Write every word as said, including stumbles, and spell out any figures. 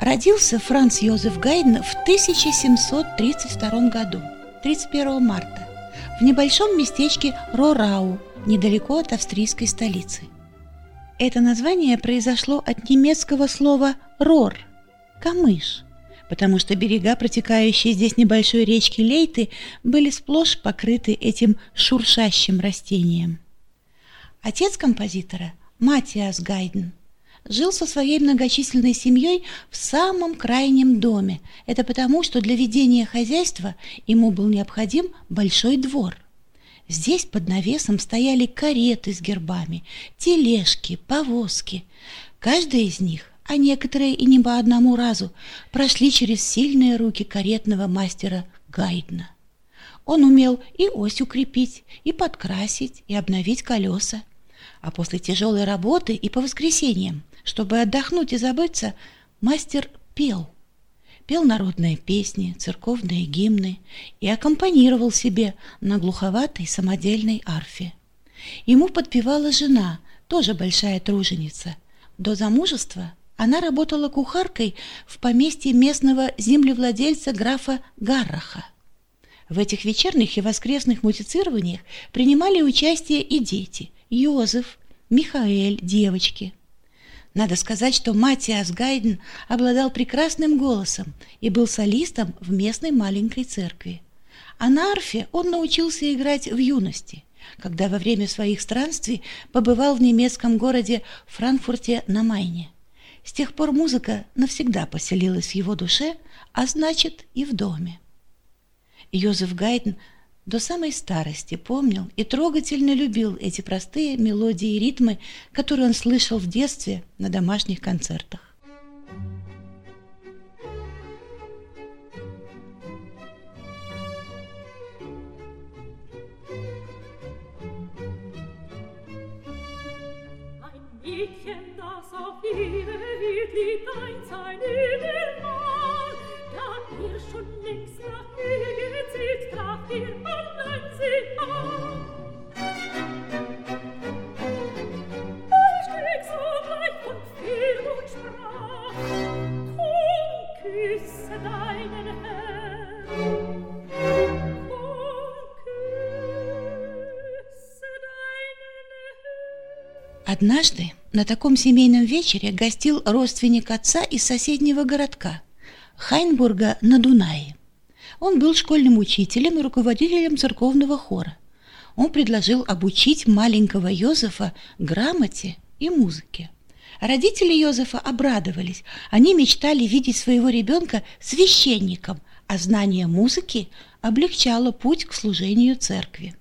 Родился Франц Йозеф Гайдн в тысяча семьсот тридцать втором году, тридцать первого марта, в небольшом местечке Рорау, недалеко от австрийской столицы. Это название произошло от немецкого слова «рор» – «камыш», потому что берега, протекающие здесь небольшой речки Лейты, были сплошь покрыты этим шуршащим растением. Отец композитора, Матиас Гайдн, жил со своей многочисленной семьей в самом крайнем доме. Это потому, что для ведения хозяйства ему был необходим большой двор. Здесь под навесом стояли кареты с гербами, тележки, повозки. Каждая из них, а некоторые и не по одному разу, прошли через сильные руки каретного мастера Гайдна. Он умел и ось укрепить, и подкрасить, и обновить колеса. А после тяжелой работы и по воскресеньям, чтобы отдохнуть и забыться, мастер пел. Пел народные песни, церковные гимны и аккомпанировал себе на глуховатой самодельной арфе. Ему подпевала жена, тоже большая труженица. До замужества она работала кухаркой в поместье местного землевладельца графа Гарраха. В этих вечерних и воскресных музицированиях принимали участие и дети – Йозеф, Михаэль, девочки. Надо сказать, что Матиас Гайдн обладал прекрасным голосом и был солистом в местной маленькой церкви. А на арфе он научился играть в юности, когда во время своих странствий побывал в немецком городе Франкфурте на Майне. С тех пор музыка навсегда поселилась в его душе, а значит и в доме. Йозеф Гайдн до самой старости помнил и трогательно любил эти простые мелодии и ритмы, которые он слышал в детстве на домашних концертах. Однажды на таком семейном вечере гостил родственник отца из соседнего городка Хайнбурга на Дунае. Он был школьным учителем и руководителем церковного хора. Он предложил обучить маленького Йозефа грамоте и музыке. Родители Йозефа обрадовались. Они мечтали видеть своего ребенка священником, а знание музыки облегчало путь к служению церкви.